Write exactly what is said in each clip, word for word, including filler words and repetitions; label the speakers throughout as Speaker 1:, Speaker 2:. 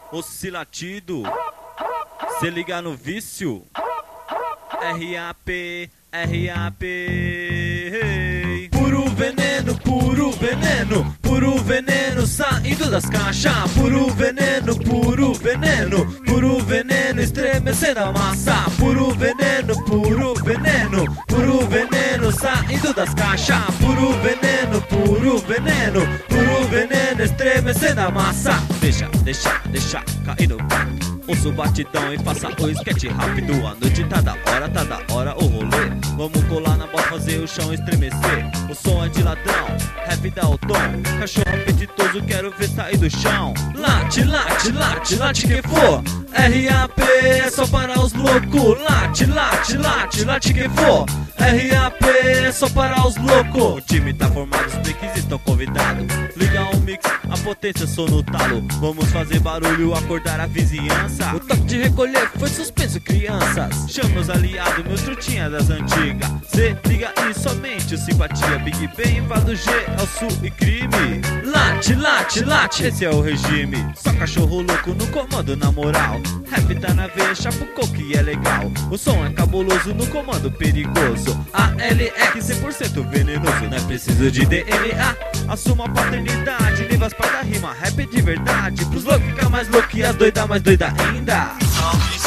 Speaker 1: oscilatido, cê liga no vício. R A P, R A P, hey. Puro veneno, puro veneno, puro veneno saindo das caixas. Puro veneno, puro veneno, puro veneno estremecendo a massa. Puro veneno, puro veneno, puro veneno saindo das caixas. Puro veneno, puro veneno, puro veneno estremecendo a massa. Deixa, deixa, deixa cair no pato. Ouça o batidão e faça o sketch rápido. A noite tá da hora, tá da hora o rolê. Vamos colar na bola, fazer o chão estremecer. O som é de ladrão, rap dá o tom. Cachorro apetitoso, quero ver sair do chão. Late, late, late, late quem for. R A P é só para os loucos. Late, late, late, late quem for. R A P é só para os loucos. O time tá formado, os piques estão convidados. Liga o mix, a potência sou no talo. Vamos fazer barulho, acordar a vizinhança. O toque de recolher foi suspenso, crianças. Chama os aliados, meus trutinhas das antigas. Cê liga e somente o simpatia. Big Bang, Vado G, é o sul e crime. Late, late, late, esse é o regime. Só cachorro louco no comando, na moral. Rap tá na veia, chapucou que é legal. O som é cabuloso no comando perigoso. A L X cem por cento venenoso. Não é preciso de D N A. Assuma a paternidade, livras para da rima. Rap de verdade, pros loucos ficar mais loucos e as doidas mais doidas ainda.
Speaker 2: Salve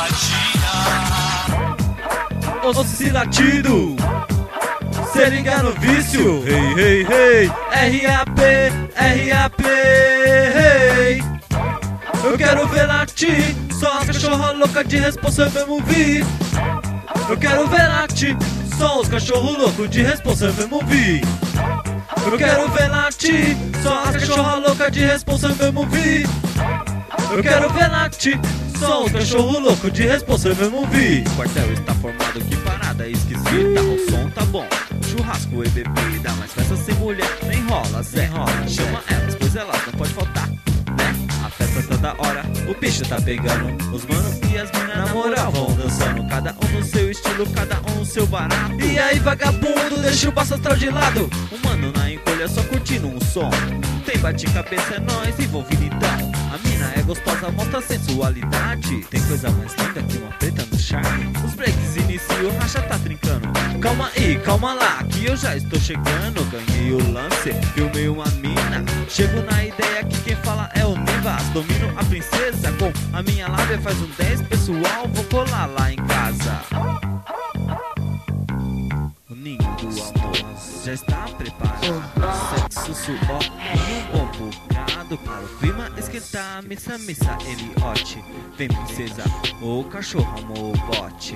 Speaker 2: simpatia.
Speaker 1: Oscilatido, cê liga no vício. Hey, hey, hey. R A P, R A P, hey. Eu quero ver latir, só as cachorra louca de responsa mesmo vir. Eu quero ver latir, só os cachorro louco de responsa mesmo vir. Eu quero ver latir, só as cachorra louca de responsa mesmo vir. Eu quero ver latir, só os cachorro louco de responsa mesmo vir. O quartel está formado, que parada esquisita. O som tá bom, churrasco e bebida. Mas festa sem mulher, nem rola, sem rola. Chama elas, pois elas não pode faltar, né? A festa tá da hora, o bicho tá pegando. Os manos e as minas na moral vão dançando. Cada um no seu estilo, cada um no seu barato. E aí vagabundo, deixa o baço astral de lado. O mano na encolha só curtindo um som. Tem bate-cabeça, é nóis envolvido então. A mina é gostosa, mostra sensualidade. Tem coisa mais linda que uma preta no charme. Os breaks iniciam, o racha tá trincando. Calma aí, calma lá, que eu já estou chegando. Ganhei o lance, filmei uma mina. Chego na ideia que quem fala é o Nivas. Domino a princesa com a minha lábia. Faz um dez, pessoal, vou colar lá em casa. O ninho do amor já está preparado. Sexo, suor e um bom bocado. Para o clima esquentar, missa, missa, Eliote. Vem princesa, o cachorro amou o bote.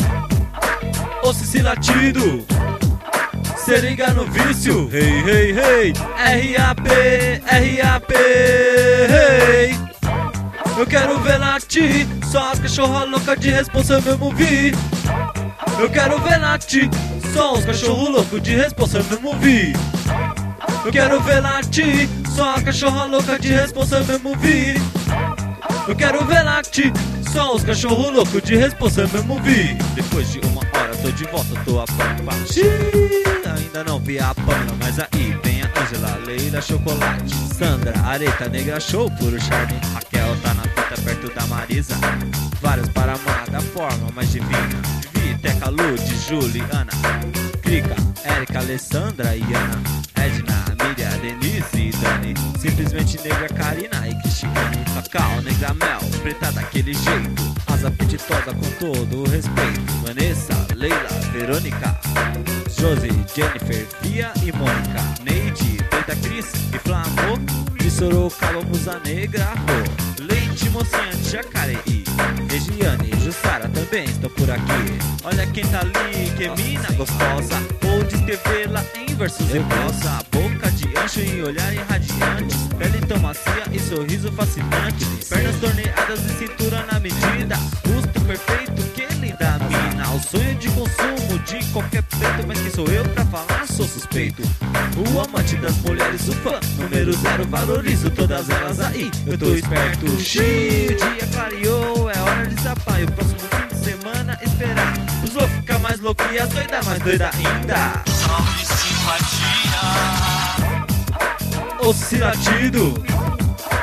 Speaker 1: Oscilatido, cê liga no vício. Hey, hey, hey. R A P, R A P, hey. Eu quero ver latir, só as cachorra louca de responsa mesmo vir. Eu quero ver latir, só os cachorro louco de responsa mesmo vir. Eu quero ver latir, só as cachorra louca de responsa mesmo vir. Eu quero ver latir, só os cachorro louco de responsa mesmo vir. Depois de uma hora tô de volta, tô a pampa. Xiii, ainda não vi a pana, mas aí vem a Angela, Leila, Chocolate, Sandra, Areta, Negra, Show, puro charme. Raquel tá na fita perto da Marisa. Vários para amar da forma mais divina. Teca, Lud, Juliana, Krika, Érica, Alessandra e Ana, Edna, Miriam, Denise e Dani. Simplesmente Negra, Karina e Cristiane. Cacau, Negra, Mel, preta daquele jeito. Asa apetitosa com todo o respeito. Vanessa, Leila, Verônica, Josi, Jennifer, Fia e Mônica. Neide, Preta, Cris e Flamor. De Sorocaba, Musa Negra, Rô. Leite, Mocinha de Jacareí. Regiane e Jussara também estão por aqui. Olha quem tá ali, que mina gostosa. Vou descrevê-la em versos e prosa. Boca de ancho e olhar irradiante. Pele tão macia e sorriso fascinante. Pernas torneadas e cintura na medida. Busto perfeito, que linda mina. O sonho de consumo de qualquer preto. Mas quem sou eu pra falar? Sou suspeito. O amante das mulheres, o fã número zero. Valorizo todas elas aí, eu tô esperto. Xiii, o dia clareou, é hora de zapar. E o próximo fim de semana esperar. Os loucos ficar mais loucos e as doidas mais doidas ainda.
Speaker 2: Salve simpatia.
Speaker 1: Oscilatido,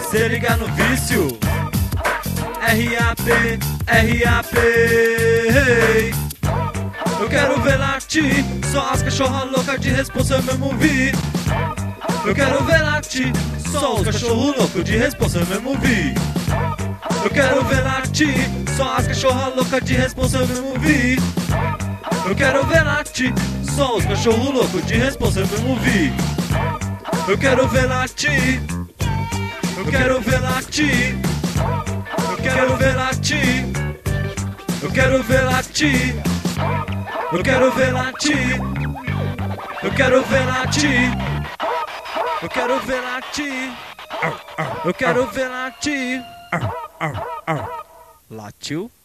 Speaker 1: Se liga no vício. R A P, R A P, hey. Eu quero ver latir só as cachorra louca de responsa eu mesmo vi. Eu quero ver latir só os cachorro louco de responsa eu mesmo vi. Eu quero ver latir só as cachorra louca de responsa eu mesmo vi. Eu quero ver latir só os cachorro louco de responsa eu mesmo vi. Eu quero ver latir. Eu quero ver latir. Eu quero ver latir. Eu quero ver latir. Eu quero ver latir. Eu quero ver latir. Eu quero ver latir. Eu quero ver latir. Latiu?